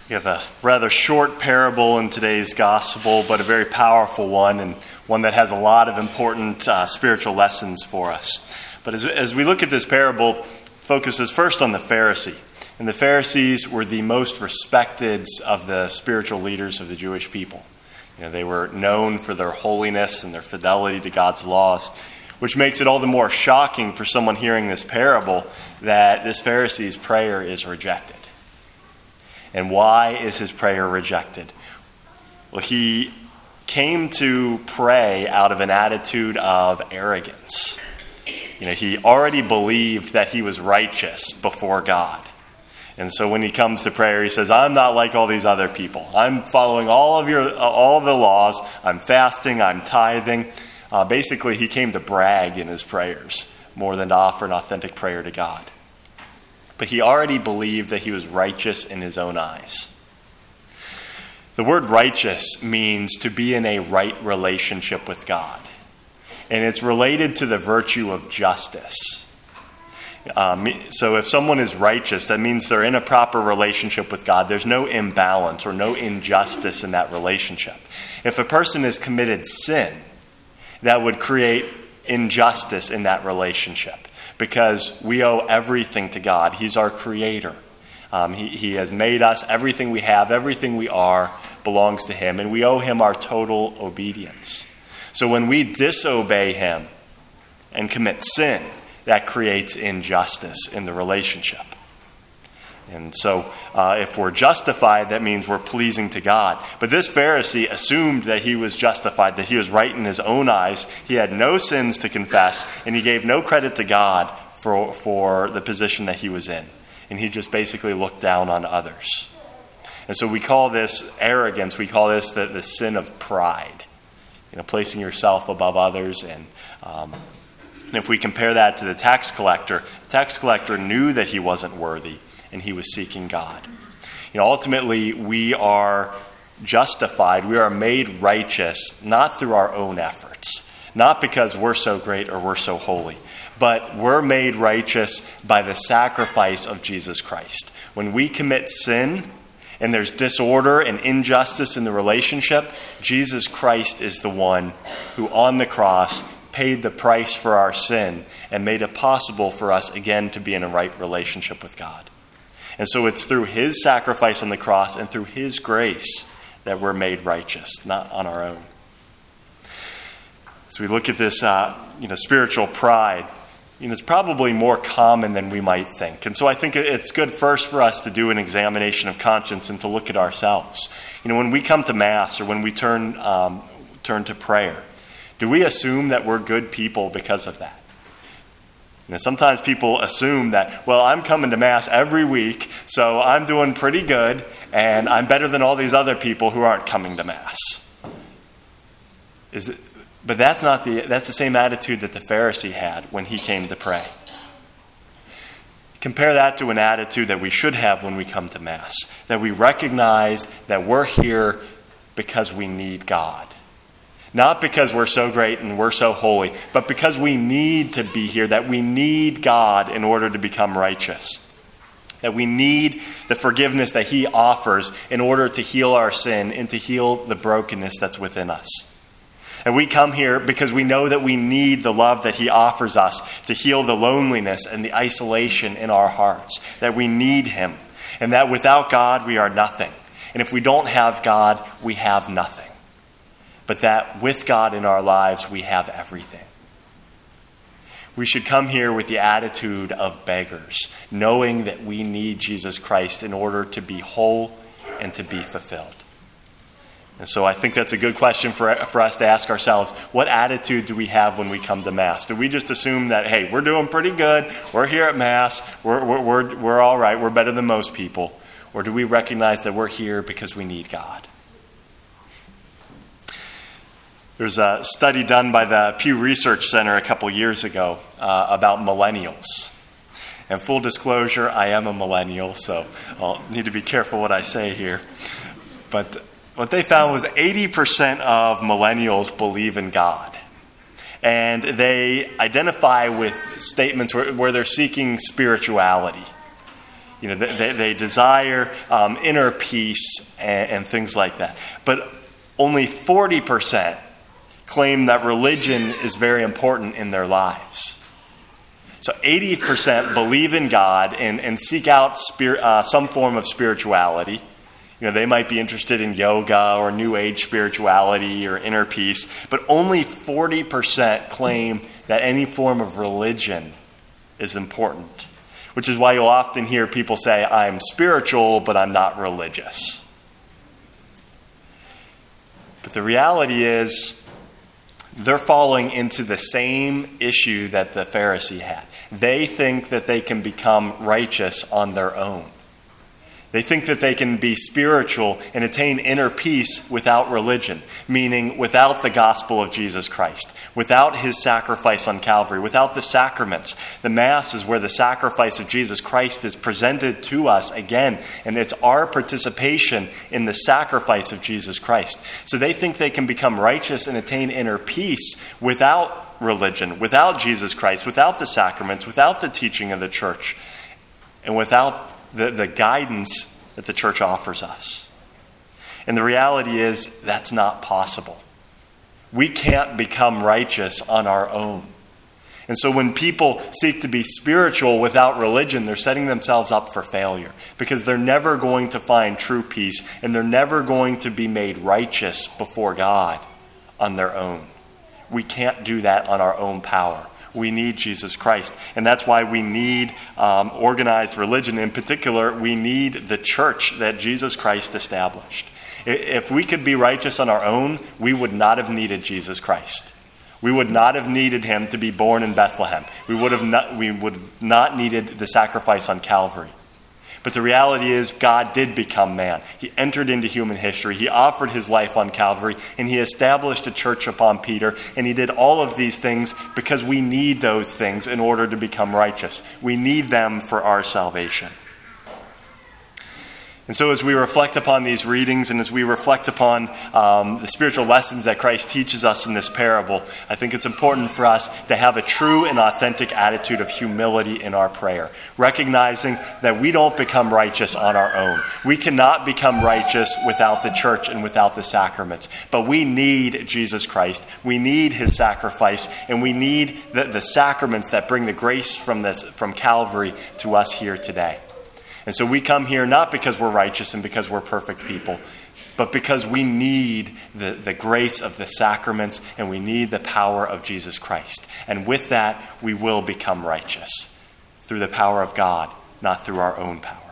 We have a rather short parable in today's gospel, but a very powerful one, and one that has a lot of important spiritual lessons for us. But as we look at this parable, focuses first on the Pharisee. And the Pharisees were the most respected of the spiritual leaders of the Jewish people. They were known for their holiness and their fidelity to God's laws, which makes it all the more shocking for someone hearing this parable that this Pharisee's prayer is rejected. And why is his prayer rejected? Well, he came to pray out of an attitude of arrogance. He already believed that he was righteous before God. And so when he comes to prayer, he says, I'm not like all these other people. I'm following all the laws. I'm fasting. I'm tithing. Basically, he came to brag in his prayers more than to offer an authentic prayer to God. But he already believed that he was righteous in his own eyes. The word righteous means to be in a right relationship with God. And it's related to the virtue of justice. So if someone is righteous, that means they're in a proper relationship with God. There's no imbalance or no injustice in that relationship. If a person has committed sin, that would create injustice in that relationship. Because we owe everything to God. He's our creator. He has made us. Everything we have, everything we are, belongs to him. And we owe him our total obedience. So when we disobey him and commit sin, that creates injustice in the relationship. And so if we're justified, that means we're pleasing to God. But this Pharisee assumed that he was justified, that he was right in his own eyes. He had no sins to confess, and he gave no credit to God for the position that he was in. And he just basically looked down on others. And so we call this arrogance. We call this the sin of pride. Placing yourself above others. And if we compare that to the tax collector knew that he wasn't worthy. And he was seeking God. Ultimately, we are justified. We are made righteous, not through our own efforts. Not because we're so great or we're so holy. But we're made righteous by the sacrifice of Jesus Christ. When we commit sin and there's disorder and injustice in the relationship, Jesus Christ is the one who on the cross paid the price for our sin and made it possible for us again to be in a right relationship with God. And so it's through his sacrifice on the cross and through his grace that we're made righteous, not on our own. As we look at this, spiritual pride, it's probably more common than we might think. And so I think it's good first for us to do an examination of conscience and to look at ourselves. When we come to Mass or when we turn to prayer, do we assume that we're good people because of that? Sometimes people assume that, well, I'm coming to Mass every week, so I'm doing pretty good, and I'm better than all these other people who aren't coming to Mass. But that's the same attitude that the Pharisee had when he came to pray. Compare that to an attitude that we should have when we come to Mass, that we recognize that we're here because we need God. Not because we're so great and we're so holy, but because we need to be here, that we need God in order to become righteous. That we need the forgiveness that he offers in order to heal our sin and to heal the brokenness that's within us. And we come here because we know that we need the love that he offers us to heal the loneliness and the isolation in our hearts. That we need him. And that without God, we are nothing. And if we don't have God, we have nothing. But that with God in our lives, we have everything. We should come here with the attitude of beggars, knowing that we need Jesus Christ in order to be whole and to be fulfilled. And so I think that's a good question for us to ask ourselves. What attitude do we have when we come to Mass? Do we just assume that, hey, we're doing pretty good, we're here at Mass, we're all right, we're better than most people? Or do we recognize that we're here because we need God? There's a study done by the Pew Research Center a couple years ago about millennials. And full disclosure, I am a millennial, so I'll need to be careful what I say here. But what they found was 80% of millennials believe in God. And they identify with statements where they're seeking spirituality. They desire inner peace and things like that. But only 40% claim that religion is very important in their lives. So 80% believe in God and seek out some form of spirituality. They might be interested in yoga or New Age spirituality or inner peace, but only 40% claim that any form of religion is important, which is why you'll often hear people say, I'm spiritual, but I'm not religious. But the reality is, they're falling into the same issue that the Pharisee had. They think that they can become righteous on their own. They think that they can be spiritual and attain inner peace without religion, meaning without the gospel of Jesus Christ, without his sacrifice on Calvary, without the sacraments. The Mass is where the sacrifice of Jesus Christ is presented to us again, and it's our participation in the sacrifice of Jesus Christ. So they think they can become righteous and attain inner peace without religion, without Jesus Christ, without the sacraments, without the teaching of the church, and without the guidance that the church offers us. And the reality is that's not possible. We can't become righteous on our own. And so when people seek to be spiritual without religion, they're setting themselves up for failure, because they're never going to find true peace, and they're never going to be made righteous before God on their own. We can't do that on our own power. We need Jesus Christ. And that's why we need organized religion. In particular, we need the church that Jesus Christ established. If we could be righteous on our own, we would not have needed Jesus Christ. We would not have needed him to be born in Bethlehem. We would have not needed the sacrifice on Calvary. But the reality is, God did become man. He entered into human history. He offered his life on Calvary, and he established a church upon Peter. And he did all of these things because we need those things in order to become righteous. We need them for our salvation. And so as we reflect upon these readings and as we reflect upon the spiritual lessons that Christ teaches us in this parable, I think it's important for us to have a true and authentic attitude of humility in our prayer, recognizing that we don't become righteous on our own. We cannot become righteous without the church and without the sacraments. But we need Jesus Christ. We need his sacrifice, and we need the sacraments that bring the grace from Calvary to us here today. And so we come here not because we're righteous and because we're perfect people, but because we need the grace of the sacraments, and we need the power of Jesus Christ. And with that, we will become righteous through the power of God, not through our own power.